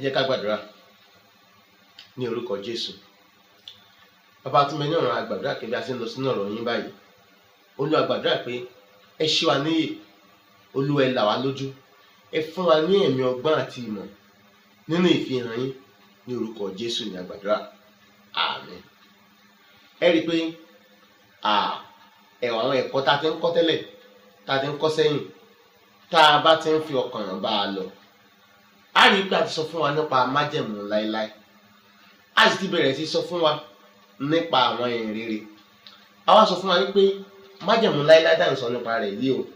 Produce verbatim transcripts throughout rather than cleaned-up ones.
jẹ́ ká gbàdúrà ní orúkọ Jésù. Bàbá tó mẹ́ni ọ̀run, a gbàdúrà pé bí a ṣe ń lọ sínú ọ̀rọ̀ yín báyìí, Olúwa gbàdúrà pé ẹ ṣí wa níyè, Olúwa ẹ là wá lójú, ẹ fún wa ní ẹ̀mí ọgbọ́n àti ìmọ̀ nínú ìfihàn yín ní orúkọ Jésù ní a gbàdúrà. Àmín. Ẹ rí i pé ẹ̀wọ̀n àwọn ẹ̀kọ́ tá a ti ń kọ́ tẹ́lẹ̀, tá a ti ń kọ́ sẹ́yìn, tá a bá ti ń fi ọkàn bá a lọ, a rí i pé a ti sọ fún wa nípa májẹ̀mú láéláé, a sì ti bẹ̀rẹ̀ sí sọ fún wa nípa àwọn ìhìn rere. A wá sọ fún wa wípé májẹ̀mú láéláé tá à ń sọ nípa rẹ̀ yìí o,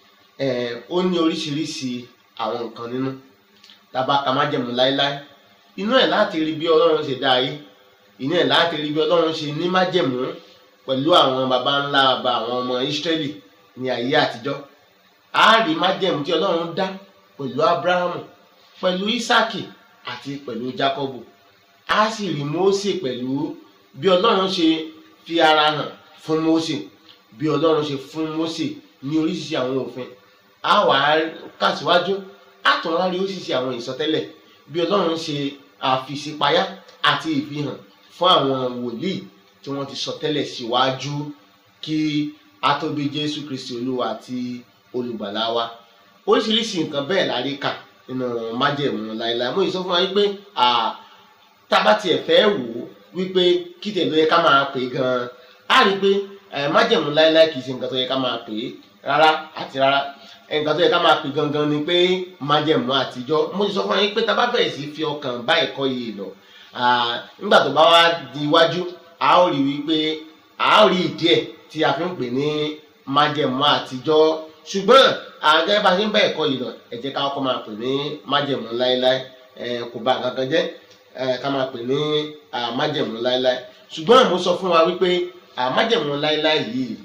ó ní oríṣiríṣi àwọn nǹkan nínú. Tá a bá ka májẹ̀mú láéláé, inú ẹ̀ láti rí bí Ọlọ́run ṣe dá ayé, inú ẹ̀ láti rí bí Ọlọ́run ṣe ní májẹ̀mú pẹ̀lú àwọn baba ńlá baba àwọn ọmọ Ísírẹ́lì ní ayé àtijọ́. A rí májẹ̀mú tí Ọlọ́run dá pẹ̀lú Ábúráhámù, pẹ̀lú Ísákì àti pẹ̀lú Jákọ́bù. A sì rí Mósè pẹ̀lú bí Ọlọ́run ṣe fi ara hàn fún Mósè, bí Ọlọ́run ṣe fún Mósè ní oríṣiríṣi àwọn òfin. A wà á kà síwájú, a tún wá rí oríṣiríṣi àwọn ìsọtẹ́lẹ̀ bí Ọlọ́run ṣe àfìsípayá àti ìfihàn fún àwọn wòlíì tí wọ́n ti sọ tẹ́lẹ̀ síwájú kí a tó bí Jésù Kristi Olúwa àti olùgbàlà wa. Oríṣiríṣi nǹkan bẹ́ẹ̀ la rí kà nínú májẹ̀mú láéláé. Mo yìí sọ fún wa wípé tá a bá tiẹ̀ fẹ́ wò ó wípé kí tẹ̀ ló yẹ ká máa pè é gan-an, a rí i pé májẹ̀mú láéláé kì í ṣe nǹkan tó yẹ ká máa pè é rárá àti rárá. Nǹkan tó yẹ ká máa pè gangan ni pé májẹ̀mú àtijọ́. Mo yìí sọ fún wa wípé tá a bá bẹ̀rẹ̀ sí fi ọkàn bá ẹ̀kọ́ yìí lọ, nígbà tó bá wá di iwájú, a ó rí wípé a ó rí ìdí ẹ̀ tí a fi ń pè ní májẹ̀mú àtijọ́. Ṣùgbọ́n àgẹ́ bá ṣe ń bá ẹ̀kọ́ yìí lọ, ẹ jẹ́ ká kọ́kọ́ máa pè ní májẹ̀mú láéláé. Kò bá kankan jẹ́ ká máa pè ní májẹ̀mú láéláé. Ṣùgbọ́n mo sọ fún wa wípé májẹ̀mú láéláé yìí,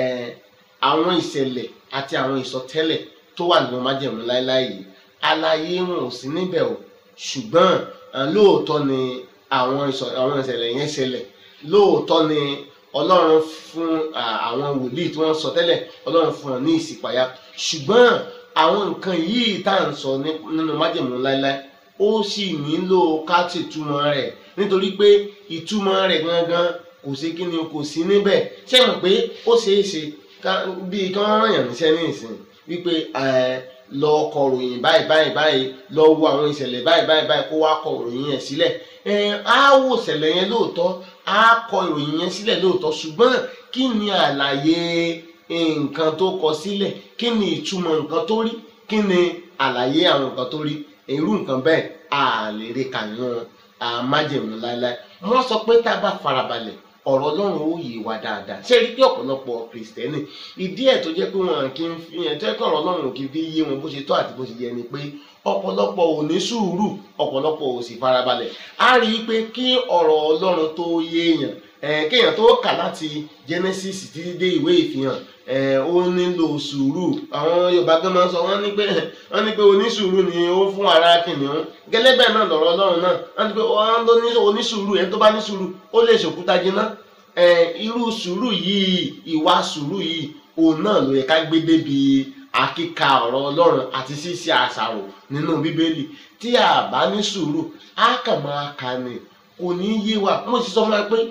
àwọn ìṣẹ̀lẹ̀ àti àwọn ìsọtẹ́lẹ̀ tó wà nínú májẹ̀mú láéláé yìí, àlàyé wọn ò sí níbẹ̀ o. Ṣùgbọ́n lóòótọ́ ni àwọn ìṣẹ̀lẹ̀ yẹn ṣẹlẹ̀, lóòótọ́ ni Ọlọ́run fún àwọn wòlíì tí wọ́n sọ tẹ́lẹ̀, Ọlọ́run fún wọn ní ìṣípayá. Ṣùgbọ́n àwọn nǹkan yìí tá à ń sọ nínú májẹ̀mú láéláé, ó sì nílò ká tìtúmọ̀ rẹ̀, nítorí pé ìtumọ̀ rẹ̀ gangan kò sí kí ni kò sí níbẹ̀. Ṣé mọ̀ pé ó ṣeé ṣe bí kí wọ́n rán yàn níṣẹ́ ní ìsìn wípé lọ kọ ròyìn báyìí báyìí báyìí, lọ wo àwọn ìṣẹ̀lẹ̀ báyìí báyìí báyìí, kó wá kọ ròyìn yẹn sílẹ̀. Á wò ìṣẹ̀lẹ̀ yẹn lóòótọ́, á kọ ìròyìn yẹn sílẹ̀ lóòótọ́, ṣùgbọ́n kí ni àlàyé nǹkan tó kọ sílẹ̀? Kí ni ìtumọ̀ nǹkan tó rí? Kí ni àlàyé àwọn nǹkan tó rí? Irú nǹkan bẹ́ẹ̀ a lè rí kà nínú májẹ̀mú láéláé. Wọ́n sọ pé tá a bá farabalẹ̀, ọ̀rọ̀ Ọlọ́run ó yé wa dáadáa. Ṣé rí pé ọ̀pọ̀lọpọ̀ Kìrìsìtẹ́nì, ìdí ẹ̀ tó jẹ́ pé wọn kì í fi yẹn, tó jẹ́ pé ọ̀rọ̀ Ọlọ́run kì í fi yé wọn bó ṣe tọ́ àti bó ṣe yẹ ni pé ọ̀pọ̀lọpọ̀ ò ní sùúrù, ọ̀pọ̀lọpọ̀ ò sì farabalẹ̀. A rí i pé kí ọ̀rọ̀ Ọlọ́run tó yé èèyàn, kéèyàn tó kà láti Genesis títí dé ìwé ìfihàn, ó nílò sùúrù. Àwọn Yorùbá gan máa ń sọ, wọ́n ní pé wọ́n ní pé onísùúrù ni ó fún ara kìnìún. Gẹ́lẹ́ bẹ́ẹ̀ náà lọ̀rọ̀ Ọlọ́run náà, wọ́n ní pé wọ́n ló ní onísùúrù, ẹni tó bá ní sùúrù ó lè ṣòkúta jiná. Irú sùúrù yìí, ìwà sùúrù yìí, òun náà ló yẹ ká gbé débi àkíkà ọ̀rọ̀ Ọlọ́run àti ṣíṣe àṣàrò nínú Bíbélì. Tí a bá ní sùúrù, á kàn máa kà ní, kò ní yé wa. Mo sì sọ fún wa pé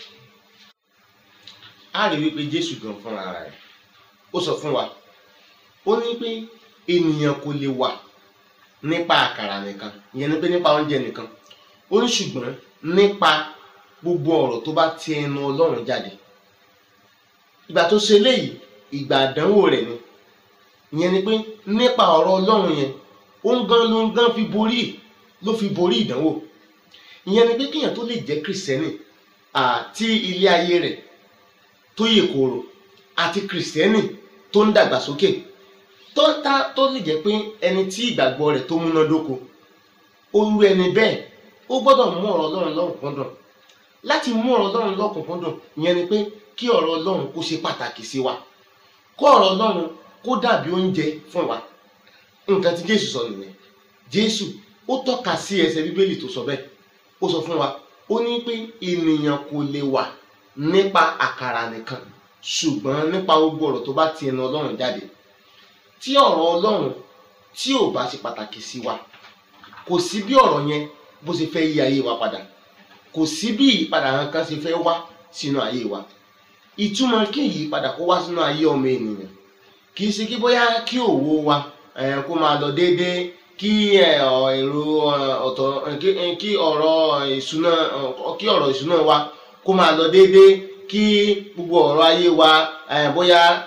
a rí wípé Jésù gan fúnra rẹ̀, ó sọ fún wa, ó ní pé ènìyàn kò lè wà nípa àkàrà nìkan, ìyẹn ni pé nípa oúnjẹ nìkan. Ó ní ṣùgbọ́n nípa gbogbo ọ̀rọ̀ tó bá ti ẹnu Ọlọ́run jáde. Ìgbà tó ṣe léyìí, ìgbà àdánwò rẹ̀ ni. Ìyẹn ni pé nípa ọ̀rọ̀ Ọlọ́run yẹn, ó ń gan ló ń gan fi borí ló fi borí ìdánwò. Ìyẹn ni pé kéèyàn tó lè jẹ́ Kìrìsìtẹ́nì àti ilé ayé rẹ̀ tó yè kooro, àti Kìrìsìtẹ́nì tó ń dàgbàsókè, tó ń ta tó lè jẹ́ pé ẹni tí ìgbàgbọ́ rẹ̀ tó múnádóko, orú ẹni bẹ́ẹ̀ ó gbọ́dọ̀ mú ọ̀rọ̀ Ọlọ́run lọ́kùnkúndùn. Láti mú ọ̀rọ̀ Ọlọ́run lọ́kùnkúndùn, ìyẹn ni pé kí ọ̀rọ̀ Ọlọ́run kó ṣe pàtàkì sí wa, kó ọ̀rọ̀ Ọlọ́run kó dàbí oúnjẹ fún wa. Nǹkan tí Jésù sọ nìyẹn. Jésù ó tọ́ka sí ẹsẹ̀ Bíbélì tó sọ bẹ́ẹ̀. Ó sọ fún wa, ó ní pé ènìyàn kò lè wà nípa àkàrà nìkan, ṣùgbọ́n nípa gbogbo ọ̀rọ̀ tó bá ti ẹnu Ọlọ́run jáde. Tí ọ̀rọ̀ Ọlọ́run tí ò bá ṣe pàtàkì sí wa, kò sí bí ọ̀rọ̀ yẹn bó ṣe fẹ́ yí ayé wa padà, kò sí bí ìyípadà kan ṣe fẹ́ wá sínú ayé wa. Ìtumọ̀ kí ìyípadà kó wá sínú ayé ọmọ ènìyàn kì í ṣe kí bóyá kí òwò wa kó máa lọ déédéé, kí èrò ọ̀tọ̀ kí ọ̀rọ̀ ìṣúná kí ọ̀rọ̀ ìṣúná wa kó máa lọ déédéé, kí gbogbo ọ̀rọ̀ ayé wa bóyá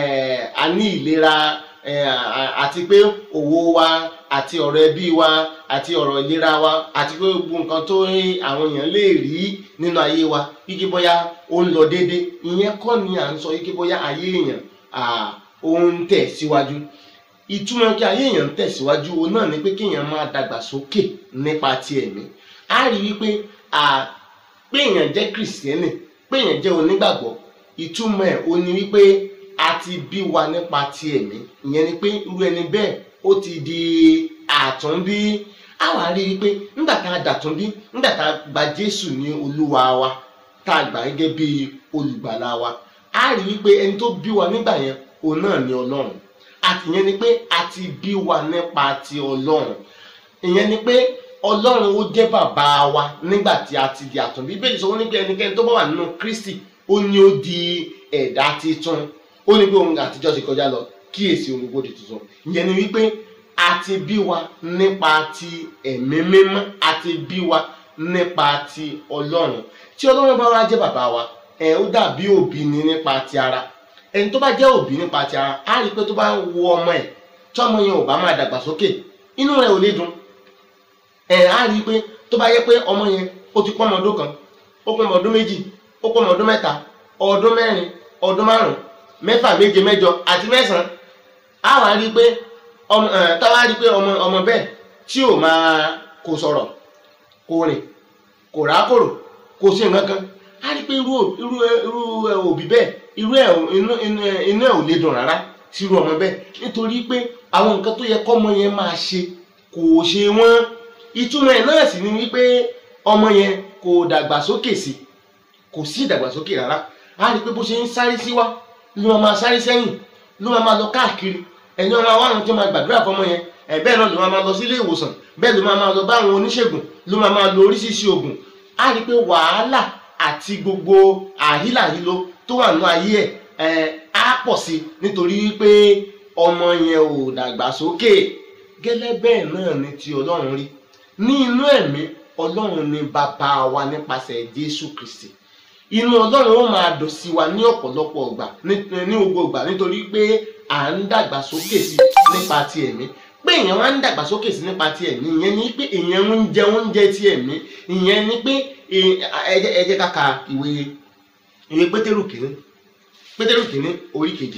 a ní ìlera àti pé òwò wa àti ọ̀rọ̀ ẹbí wa àti ọ̀rọ̀ ìlera wa àti pé gbogbo nǹkan tó àwọn èèyàn lè rí nínú ayé wa kí bóyá ó ń lọ déédéé. Ìyẹn kọ́ ni à ń sọ kí bóyá ayé èèyàn ó ń tẹ̀ síwájú. Ìtumọ̀ kí ayé èèyàn tẹ̀ síwájú òun náà ni pé kí èèyàn máa dàgbà sókè nípa ti ẹ̀mí. A rí wípé pé èèyàn jẹ́ kìrìsìtẹ́nì, pé èèyàn jẹ́ onígbàgbọ́, ìtumọ̀ ẹ̀ ó ní wípé a ti bí wa nípa ti ẹ̀mí. Ìyẹn ni pé irú ẹni bẹ́ẹ̀ ó ti di àtúnbí. A wá rí wípé nígbà tá a dàtúnbí, nígbà tá a gba Jésù ní olúwa wa, tá a gbà gẹ́gẹ́ bí olùgbàlà wa, a rí wípé ẹni tó bí wa nígbà yẹn òun náà ni Ọlọ́run. Àti ìyẹn ni pé a ti bí wa nípa ti Ọlọ́run. Ìyẹn ni pé Ọlọ́run ó jẹ́ bàbá wa nígbà tí a ti di àtúnbí. Bíbélì sọ wọ́n ní pé ẹnikẹ́ni tó bá wà nínú Kristi ó ní ó di ẹ̀dá titun. Ó ní pé ohun àtijọ́ ti kọjá lọ, kíyèsí ohun gbogbo di tuntun. Ìyẹn ni wípé a ti bí wa nípa ti ẹ̀mí mímọ́, a ti bí wa nípa ti Ọlọ́run. Tí Ọlọ́run bá wá jẹ́ bàbá wa, ẹ̀ ó dàbí òbí ni nípa ti ara. Ẹni tó bá jẹ́ òbí nípa ti ara, á rí pé tó bá wo ọmọ ẹ̀, tí ọmọ yẹn ò bá máa dàgbà sókè, inú rẹ̀ ò lè dùn. Ẹ̀ á rí pé tó bá yẹ pé ọmọ yẹn ó ti pọ́ ọmọ ọdún kan, ó pọ́ ọmọ ọdún méjì, ó pọ́ ọmọ ọdún mẹ́ta, ọdún mẹ́rin, ọdún márùn-ún, mẹ́fà, méje, mẹ́jọ àti mẹ́sàn-án, á wá rí pé ọmọ ẹ̀ tá wá rí pé ọmọ ọmọ bẹ́ẹ̀ tí ò máa kò sọ̀rọ̀, kò rìn, kò rákòrò, kò sí nǹkan kan, á rí pé irú irú irú òbí bẹ́ẹ̀ irú ẹ̀ inú inú ẹ̀ ò lè dùn rárá sí irú ọmọ bẹ́ẹ̀, nítorí pé àwọn nǹkan tó yẹ kọ́mọ yẹn máa ṣe kò ṣe wọ́n. Ìtumọ̀ ẹ̀ náà sì ni wípé ọmọ yẹn kò dàgbàsókè sí, kò sí ìdàgbàsókè rárá. Á rí pé bó ṣe ń sáré síwá ló máa máa sáré sẹ́yìn, ló máa máa lọ káàkiri. Ẹni ọmọ àwọn àwọn tí ó máa gbàdúrà fọmọ yẹn, ẹ̀ bẹ́ẹ̀ náà ló máa máa lọ sí ilé ìwòsàn, bẹ́ẹ̀ ló máa máa lọ bá àwọn oníṣègùn, ló máa máa lo oríṣiríṣi oògùn. Á rí pé wàhálà àti gbogbo àhílàhílo tó wà nínú ayé ẹ̀ á pọ̀ sí nítorí wípé ọmọ yẹn ò dàgbàsókè. Gẹ́lẹ́ bẹ́ẹ̀ náà ni ti Ọlọ́run rí. Ní inú ẹ̀mí, Ọlọ́run ni bàbá wa nípasẹ̀ Jésù Kristi. Inú Ọlọ́run ó máa dùn sí wa ní ọ̀pọ̀lọpọ̀ ìgbà, ní gbogbo ìgbà, nítorí pé à ń dàgbàsókè sí nípa ti ẹ̀mí. Pé èèyàn wá ń dàgbàsókè sí nípa ti ẹ̀mí, ìyẹn ni pé èèyàn ń jẹ oúnjẹ ti ẹ̀mí. Ìyẹn ni pé ẹ jẹ́ ká ka ìwé ìwé Pétérù kìíní, Pétérù kìíní orí kejì,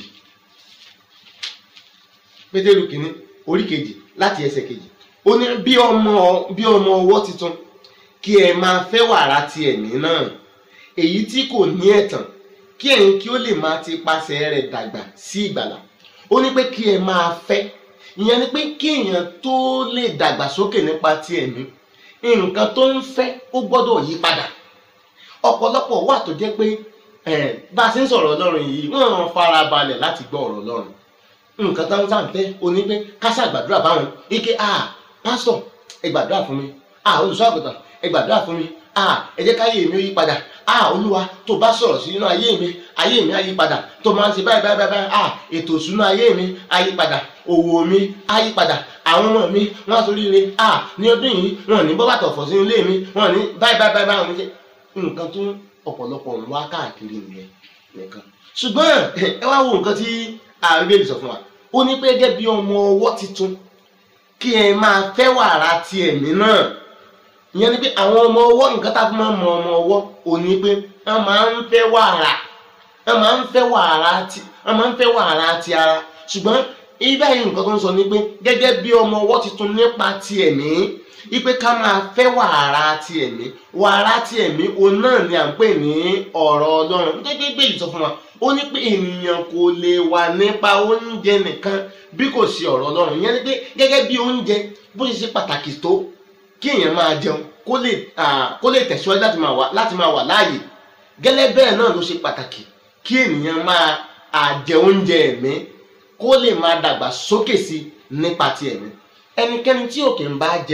Pétérù kìíní orí kejì láti ẹsẹ̀ kejì. Ó ní bí ọmọ bí ọmọ ọwọ́ titun kí ẹ máa fẹ́ wàrà ti ẹ̀mí náà, èyí tí kò ní ẹ̀tàn, kí ẹ̀yin kí ó lè máa ti pasẹ̀ rẹ̀ dàgbà sí ìgbàlà. Ó ní pé kí ẹ máa fẹ́. Ìyẹn ni pé kí èèyàn tó lè dàgbà sókè nípa ti ẹ̀mí, nǹkan tó ń fẹ́ ó gbọ́dọ̀ yí padà. Ọ̀pọ̀lọpọ̀ wà tó jẹ́ pé bá a ṣe ń sọ̀rọ̀ Ọlọ́run yìí, wọ́n fara balẹ̀ láti gbọ́ ọ̀rọ̀ Ọlọ́run. Nǹkan tó ń sàn fẹ́ ó ní pé ká ṣàgbàdúrà báwọn ike ah pásítọ̀ ẹ gbàdúrà fún mi, ah olùṣọ́ àgùntàn ẹ gbàdúrà fún mi, ah ẹ jẹ́ káyé mi ó yí padà, ah olúwa tó bá sọ̀rọ̀ sí inú ayé mi, ayé mi á yí padà, tó máa ń ṣe báyìí báyìí báyìí, ah ètò ìṣúná ayé mi á yí padà, òwò mi á yí padà, àwọn ọmọ mi wọ́n á ṣoríire, ah ní ọdún yìí wọn ò ní bọ́ bàtà ọ̀fọ̀ sínú ilé mi, wọn ò ní báyìí báyìí báyìí báyìí. Nǹkan tó ọ̀pọ̀lọpọ̀ ń wá káàkiri nìyẹn nìkan. Ṣùgbọ́n ẹ wá wo nǹkan tí Bíbélì sọ fún wa. Ó ní pé gẹ́gẹ́ bí ọmọ ọwọ́ titun kí ẹ máa fẹ́ wàrà ti ẹ̀mí náà. Ìyẹn ni pé àwọn ọmọ ọwọ́, nǹkan tá a fi máa ń mọ ọmọ ọwọ́ ò ní pé wọ́n máa ń fẹ́ wàrà, wọ́n máa ń fẹ́ wàrà ti wọ́n máa ń fẹ́ wàrà ti ara. Ṣùgbọ́n ibà yìí nǹkan tó ń sọ ni pé gẹ́gẹ́ bí ọmọ ọwọ́ titun nípa ti ẹ̀mí, ipe ká máa fẹ́ wàrà ti ẹ̀mí. Wàrà ti ẹ̀mí òun náà ni à ń pè ní ọ̀rọ̀ Ọlọ́run. Gẹ́gẹ́ bí èyí sọ fún wa, ó ní pé ènìyàn kò lè wà nípa oúnjẹ nìkan bí kò sí ọ̀rọ̀ Ọlọ́run. Ìyẹn ni pé gẹ́gẹ́ bí oúnjẹ bó ṣe ṣe pàtàkì tó kí èèyàn máa jẹun kó lè kó lè tẹ̀síwájú láti máa wà láti máa wà láàyè, gẹ́lẹ́ bẹ́ẹ̀ náà ló ṣe pàtàkì kí ènìyàn máa jẹ oúnjẹ ẹ̀mí kó lè máa dàgbà sókè sí nípa ti ẹ̀mí. Ẹnikẹ́ni tí ò kì í bá jẹun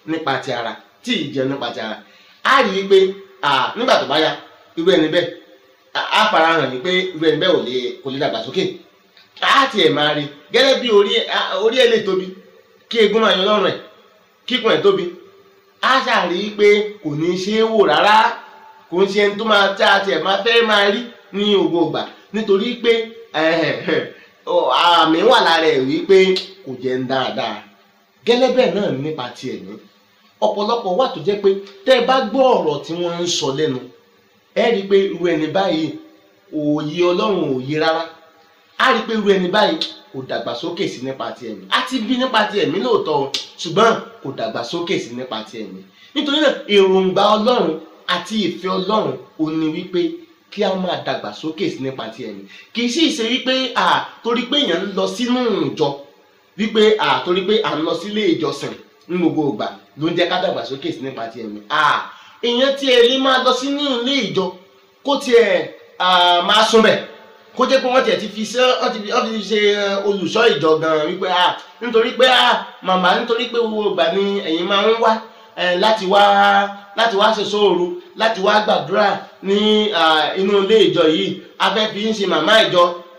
nípa ti ara tí ì jẹun nípa ti ara á rí i pé nígbà tó bá yá irú ẹni bẹ́ẹ̀ á farahàn ní pé irú ẹni bẹ́ẹ̀ ò lè kò lè dàgbàsókè á tiẹ̀ máa rí gẹ́gẹ́ bí orí ẹ̀ lè tóbi kí egun máa yan lọ́rùn ẹ̀ kíkùn ẹ̀ tóbi á ṣàrí pé kò ní ṣe é wò rárá kò ń ṣe ẹni tó máa tá a tiẹ̀ máa fẹ́ máa rí ní ògbó ìgbà nítorí pé àmì wà lára ẹ̀ wípé kò jẹ́ ń dáadáa gẹ́lẹ́ bẹ́ẹ̀ náà nípa ti ẹ̀mí ọ̀pọ̀lọpọ̀ wà tó jẹ́ pé tẹ́ ẹ bá gbọ́ ọ̀rọ̀ tí wọ́n ń sọ lẹ́nu ẹ rí i pé irú ẹni báyìí òye Ọlọ́run òye rárá á rí i pé irú ẹni báyìí kò dàgbàsókè sí nípa ti ẹ̀mí á ti bí nípa ti ẹ̀mí lóòótọ́ ṣùgbọ́n kò dàgbàsókè sí nípa ti ẹ̀mí nítorí náà èròǹgbà Ọlọ́run àti ìfẹ́ Ọlọ́run ò ní wípé kí a máa dàgbàsókè sí nípa ti ẹ̀mí kì í sì ṣe wípé à torí pé èèyàn ń lọ sínú ìjọ wípé à torí pé à ń lọ sílé ìjọsìn ní gbogbo ìgbà ló ń jẹ́ ká dàgbàsókè sí nípa ti ẹ̀mí à èèyàn tí ẹ lè máa lọ sínú ilé ìjọ kó tiẹ̀ máa sún bẹ̀ kó jẹ́ pé wọ́n tiẹ̀ ti fi ṣe wọ́n ti fi ṣe olùṣọ́ ìjọ gan wípé à nítorí pé à màmá nítorí pé gbogbo ìgbà ni ẹ̀yin máa ń wá láti wá láti wá ṣe sóòru láti wá gbàdúrà ní inú ilé ìjọ yìí a fẹ́ fi ń ṣe màmá ìjọ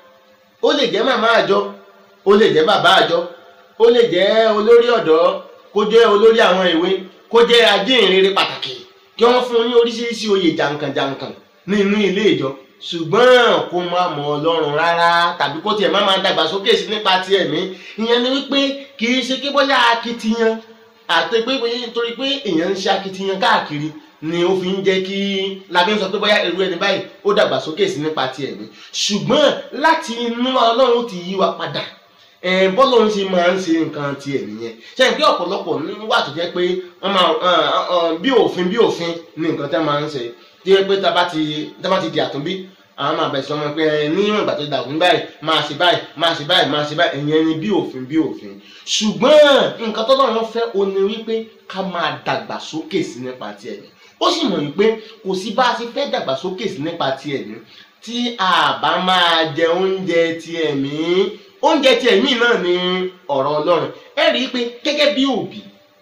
ó lè jẹ́ màmá ìjọ ó lè jẹ́ bàbá ìjọ ó lè jẹ́ olórí ọ̀dọ́ kó jẹ́ olórí àwọn ìwé kó jẹ́ ajínrere pàtàkì kí wọ́n fún un ní oríṣiríṣi oyè jàǹkànjàǹkàn ní inú ilé ìjọ ṣùgbọ́n kó má mọ Ọlọ́run rárá tàbí kó tiẹ̀ má máa dàgbàsókè sí nípa ti ẹ̀mí ìyẹn ni wípé kì í ṣe kí bóyá akitiyan àti pé nítorí pé èèyàn ń ṣe akitiyan káàkiri ni ó fi ń jẹ́ kí labí ń sọ pé bóyá irú ẹni báyìí ó dàgbàsókè sí nípa ti ẹ̀mí ṣùgbọ́n láti inú Ọlọ́run ti yí wa padà bọ́lọ́run ṣe máa ń ṣe nǹkan ti ẹ̀mí yẹn ṣe ń pé ọ̀pọ̀lọpọ̀ wà tó jẹ́ pé wọ́n máa bí òfin bí òfin ní nǹkan tẹ́ máa ń ṣe tí wọ́n pé tá bá ti di àtúnbí àwọn máa bẹ̀rẹ̀ sọmọ pé ní ìgbà tó dà òfin báyìí máa ṣe báyìí máa ṣe báyìí máa ṣe báyìí ìyẹn ni bí òfin bí òfin ṣùgbọ́n nǹkan tọ́lọ́run fẹ́ o ní wípé ká máa dàgbàsókè sí nípa ti ẹ̀mí ó sì mọ̀ wípé kò sí bá a ṣe fẹ́ dàgbàsókè sí nípa ti ẹ̀mí tí a bá máa jẹ oúnjẹ ti ẹ̀mí oúnjẹ tí ẹ̀mí náà ni ọ̀rọ̀ Ọlọ́run ẹ rí i pé gẹ́gẹ́ bí òbí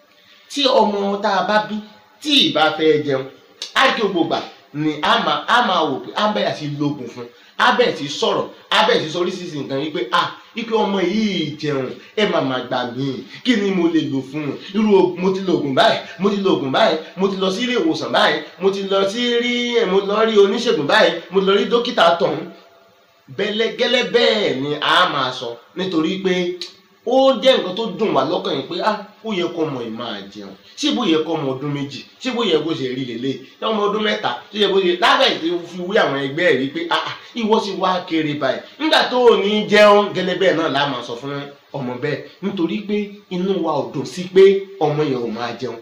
tí ọmọ tá a bá bí tí ì bá fẹ́ jẹun á rí gbogbo gbà ni a máa a máa wò pé a bẹ̀rẹ̀ sí lóògùn fún a bẹ̀rẹ̀ sí sọ̀rọ̀ a bẹ̀rẹ̀ sí sọ oríṣiríṣi nǹkan wípé a wípé ọmọ yìí jẹun ẹ máa máa gbà mí kí ni mo lè lò fún un irú mo ti lo oògùn báyìí mo ti lo oògùn báyìí mo ti lọ sí ilé ìwòsàn báyìí mo ti lọ sí rí mo lọ rí oníṣègùn báyìí mo lọ rí dókítà tọ̀hún bẹ́lẹ́gẹ́lẹ́ bẹ́ẹ̀ ni a máa sọ nítorí pé ó jẹ́ nǹkan tó dùn wá lọ́kàn yìí pé ah ó yẹ kó ọmọ yìí máa jẹun ṣé bó yẹ kó ọmọ ọdún méjì ṣé bó yẹ kó ṣe rí lélẹ̀ ṣé ọmọ ọdún mẹ́ta ṣé yẹ kó ṣe lábẹ́ ìdí fi wí àwọn ẹgbẹ́ rí pé ah ìwọ sì wá kéré báyìí nígbà tó ò ní jẹun gẹ́lẹ́ bẹ́ẹ̀ náà la máa sọ fún ọmọ bẹ́ẹ̀ nítorí pé inú wa ò dùn sí pé ọmọ yẹn ò máa jẹun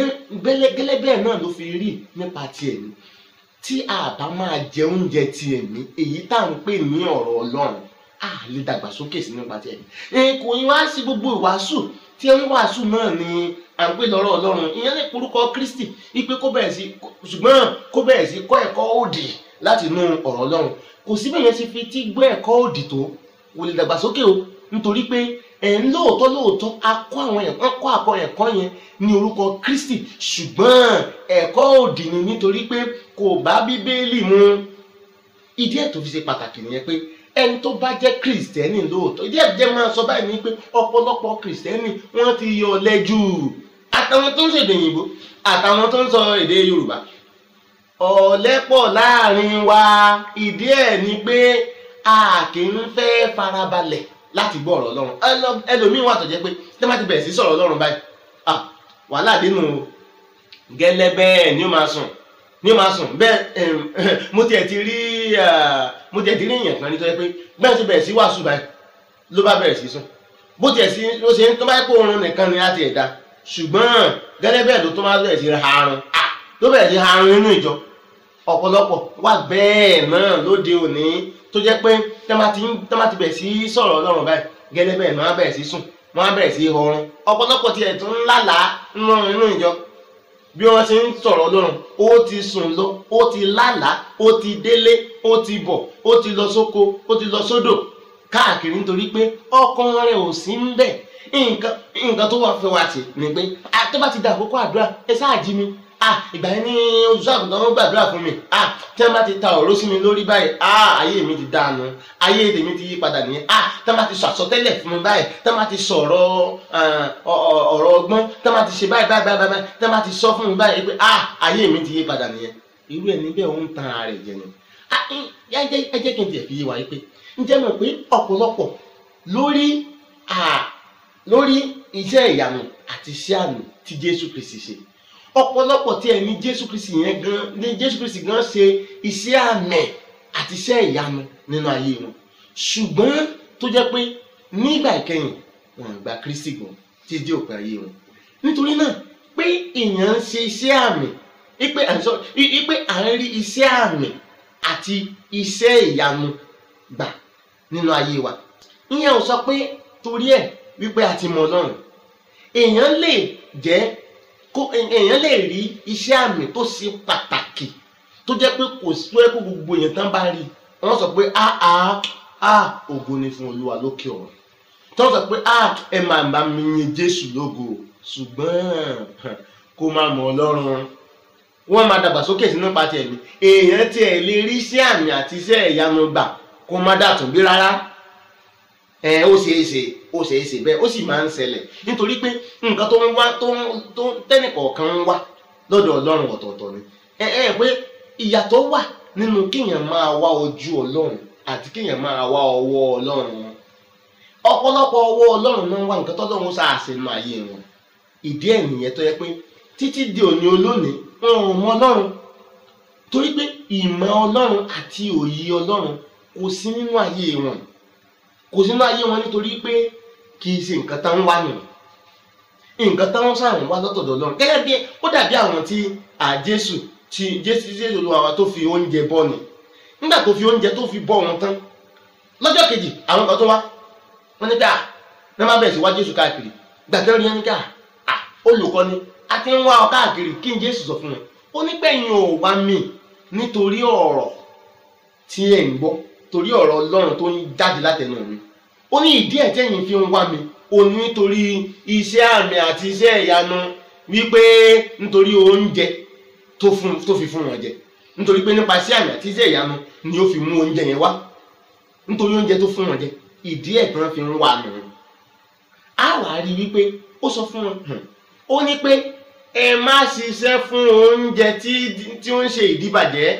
gẹ́lẹ́ bẹ́ẹ̀ náà ló fi rí nípa tiẹ̀ ní tí a bá máa jẹ oúnjẹ ti ẹ̀mí èyí tá à ń pè ní ọ̀rọ̀ Ọlọ́run a lè dàgbàsókè sí nípa ti ẹ̀mí kò ní wá sí gbogbo ìwàásù tí ń wàásù náà ni à ń pè lọ́rọ̀ Ọlọ́run ìyẹn lè porúkọ Kristi ipe kó bẹ̀rẹ̀ sí ṣùgbọ́n kó bẹ̀rẹ̀ sí kọ́ ẹ̀kọ́ òdì láti inú ọ̀rọ̀ Ọlọ́run kò sí bẹ́ẹ̀ yẹn ti fi tí gbọ́ ẹ̀kọ́ òdì tó kò lè dàgbàsókè o nítorí pé ẹ̀ ń lóòótọ́ lóòótọ́ a kọ́ àwọn ẹ̀kọ́ kọ́ àkọ́ ẹ̀kọ́ yẹn ní orúkọ Kristi ṣùgbọ́n ẹ̀kọ́ òdì ni nítorí pé kò bá Bíbélì mu ìdí ẹ̀ tó fi ṣe pàtàkì nìyẹn pé ẹni tó bá jẹ́ Kristẹni lóòótọ́ ìdí ẹ̀ jẹ́ máa sọ báyìí ni pé ọ̀pọ̀lọpọ̀ Kristẹni wọ́n ti yọ lẹ́jù àtàwọn tó ń ṣèdè òyìnbó àtàwọn tó ń sọ èdè Yorùbá ọ̀lẹ pọ̀ láàrin wa ìdí ẹ̀ ni pé a kì í fẹ́ farabalẹ̀ láti gbọ́ ọ̀rọ̀ Ọlọ́run ẹlòmíín wà tó jẹ́ pé tí wọ́n ti bẹ̀rẹ̀ sí sọ̀rọ̀ Ọlọ́run báyìí ah wàhálà dínú gẹ́lẹ́ bẹ́ẹ̀ ni ó máa sùn ni ó máa sùn bẹ́ẹ̀ mo tiẹ̀ ti rí mo tiẹ̀ ti rí èèyàn kan ní tó yẹ pé bẹ́ẹ̀ ti bẹ̀rẹ̀ sí wàásù báyìí ló bá bẹ̀rẹ̀ sí sùn bó tiẹ̀ sí ló ṣe ń tó bá yẹ kó oorun nìkan ni láti ẹ̀dá ṣùgbọ́n gẹ́lẹ́ bẹ́ẹ̀ ló tó máa bẹ̀rẹ̀ sí harun tó bẹ̀rẹ̀ sí harun nínú ìjọ ọ̀pọ̀lọpọ̀ wà bẹ́ẹ̀ náà lóde òní tó jẹ́ pé tẹ́ máa ti bẹ̀rẹ̀ sí sọ̀rọ̀ Ọlọ́run báyìí gẹ́lẹ́ bẹ́ẹ̀ náà bẹ̀rẹ̀ sí sùn wọ́n á bẹ̀rẹ̀ sí ọrùn ọ̀pọ̀lọpọ̀ tiẹ̀ tó ń lálàá nínú ìjọ bí wọ́n ṣe ń sọ̀rọ̀ Ọlọ́run ó ti sùn lọ ó ti lálàá ó ti délé ó ti bọ̀ ó ti lọ sóko ó ti lọ sódò káàkiri nítorí pé ọkàn rẹ̀ ò sí ń bẹ̀ nǹkan nǹkan tó wà fẹ́ wá sí ni pé tó bá ti da àkókò àdúrà ẹ sáà jí mi ìgbà yẹn ní olùṣọ́àgùntàn wọn gbàdúrà fún mi tí wọ́n bá ti ta ọ̀rọ̀ sí mi lórí báyìí ayé mi ti dànù ayé tèmi ti yí padà nìyẹn tí wọ́n bá ti sọ àsọtẹ́lẹ̀ fún mi báyìí tí wọ́n bá ti sọ̀rọ̀ ọ̀rọ̀ ọgbọ́n tí wọ́n bá ti ṣe báyìí báyìí báyìí tí wọ́n bá ti sọ fún mi báyìí pé ayé mi ti yí padà nìyẹn irú ẹ̀ níbẹ̀ ó ń tan ara rẹ̀ jẹ ni ẹ jẹ́ kí n tiẹ̀ fi yé wa yìí pé ǹjẹ́ mọ̀ pé ọ̀pọ̀lọpọ̀ lórí lórí iṣẹ́ ìyanu àti iṣẹ́ àmì tí Jésù Kristi ṣe ọ̀pọ̀lọpọ̀ tí ẹni Jésù Kristi yẹn gan ní Jésù Kristi gan ṣe iṣẹ́ àmì àti iṣẹ́ ìyanu nínú ayé wọn ṣùgbọ́n tó jẹ́ pé nígbà ìkẹyìn wọn gba Kristi gbọ́ tí dé òpin ayé wọn nítorí náà pé èèyàn ń ṣe iṣẹ́ àmì ipe ipe à ń rí iṣẹ́ àmì àti iṣẹ́ ìyanu gbà nínú ayé wa ìyẹn ò sọ pé torí ẹ̀ wípé a ti mọ Ọlọ́run èèyàn lè jẹ́ kó èèyàn lè rí iṣẹ́ àmì tó ṣe pàtàkì tó jẹ́ pé kò sí pé gbogbo èèyàn tán bá rí wọ́n sọ pé ah ah ah ògo ni fún Olúwa lókè ọ̀run tí wọ́n sọ pé ah ẹ máa bá mi yin Jésù lógo ṣùgbọ́n kó má mọ Ọlọ́run wọ́n máa dàgbàsókè sínú pàtẹ ẹ̀mí èèyàn tiẹ̀ lè rí iṣẹ́ àmì àti iṣẹ́ ìyanu gbà kó má dàtún bí rárá ẹ ó ṣeé ṣe ó ṣeé ṣe bẹ́ẹ̀ ó sì máa ń ṣẹlẹ̀ nítorí pé nǹkan tó ń wá tó ń tó tẹ́nìkọ̀ọ̀kan ń wá lọ́dọ̀ Ọlọ́run ọ̀tọ̀ọ̀tọ̀ ni ẹ ẹ pé ìyàtọ̀ wà nínú kéèyàn máa wá ojú Ọlọ́run àti kéèyàn máa wá ọwọ́ Ọlọ́run ọ̀pọ̀lọpọ̀ ọwọ́ Ọlọ́run náà wá nǹkan tọ́lọ́run ṣàṣe nínú ayé wọn ìdí ẹ̀ nìyẹn tó yẹ pé títí di òní olónìí wọn ò mọ Ọlọ́run torí pé ìmọ̀ Ọlọ́run àti òye Ọlọ́run kò sí nínú ayé wọn kò sí nínú ayé wọn nítorí pé kì í ṣe nǹkan táwọn wá nù nǹkan táwọn sáàrùn wá lọ́tọ̀dọ̀ Ọlọ́run gẹ́gẹ́ bí ó dàbí àwọn tí Jésù tí Jésù Jésù Olúwa wa tó fi oúnjẹ bọ́ ni nígbà tó fi oúnjẹ tó fi bọ́ wọn tán lọ́jọ́ kejì àwọn kan tó wá wọ́n ní ká ní má bẹ̀rẹ̀ sí wá Jésù káàkiri gbàgbọ́ rí ẹni ká olùkọ́ni a ti ń wá ọ káàkiri kí n Jésù sọ fún wọn ó ní pẹ̀yìn ò wá mi nítorí ọ̀rọ̀ tí ẹ̀ ń gbọ́ torí ọ̀rọ̀ Ọlọ́run tó ń jáde látẹnu mi ó ní ìdí ẹ̀ tẹ́yìn fi ń wá mi ó ní nítorí iṣẹ́ àmì àti iṣẹ́ ìyanu wípé nítorí oúnjẹ tó fún tó fi fún wọn jẹ nítorí pé nípa iṣẹ́ àmì àti iṣẹ́ ìyanu ni ó fi mú oúnjẹ yẹn wá nítorí oúnjẹ tó fún wọn jẹ ìdí ẹ̀ tí wọ́n fi ń wá nù á wà rí wípé ó sọ fún wọn ó ní pé ẹ má ṣiṣẹ́ fún oúnjẹ tí tí ó ń ṣe ìdíbàjẹ́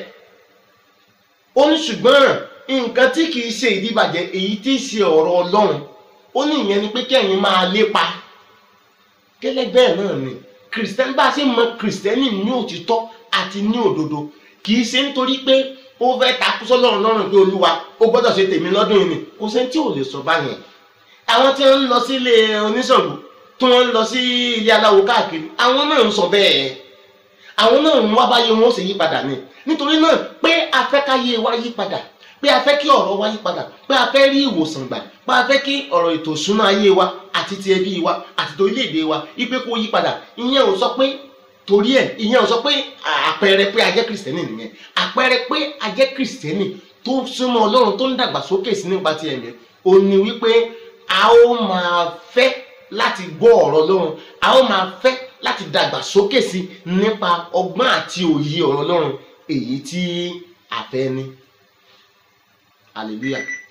ó ní ṣùgbọ́n nǹkan tí kìí ṣe ìdíbàjẹ́ èyí tí í ṣe ọ̀rọ̀ Ọlọ́run ó ní ìyẹn ni pé kẹ́yìn máa lépa gẹ́lẹ́ bẹ́ẹ̀ náà ni kìrìsìtẹ́nì bá ṣe mọ kìrìsìtẹ́nì ní òtítọ́ àti ní òdodo kìí ṣe nítorí pé ó fẹ́ takú sọ́lọ́run lọ́rùn pé Olúwa ó gbọ́dọ̀ ṣe tèmi lọ́dún yìí ni kò sẹ́ni tí ò lè sọ báyẹn àwọn tí wọ́n ń lọ sílé oníṣègùn tí wọ́n ń lọ sí ilé aláwo káàkiri àwọn náà ń sọ bẹ́ẹ̀ àwọn náà ń wá báyé wọn ó sì yí padà ni nítorí náà pé afẹ́káyé wa yí padà pé a fẹ́ kí ọ̀rọ̀ wa yí padà pé a fẹ́ rí ìwòsàn gbà pé a fẹ́ kí ọ̀rọ̀ ètò ìṣúná ayé wa àti ti ẹbí wa àti ti orílẹ̀-èdè wa ipe kó yí padà ìyẹn ò sọ pé torí ẹ̀ ìyẹn ò sọ pé àpẹẹrẹ pé a jẹ́ kìrìsìtẹ́nì nìyẹn àpẹẹrẹ pé a jẹ́ kìrìsìtẹ́nì tó súnmọ́ Ọlọ́run tó ń dàgbàsókè sí nípa ti ẹ̀mí ó ní wípé a ó máa fẹ́ láti gbọ́ ọ̀rọ̀ Ọlọ́run a ó máa fẹ́ láti dàgbàsókè sí nípa ọgbọ́n àti òye ọ̀rọ̀ Ọlọ́run èyí tí a fẹ́ ní. Hallelujah.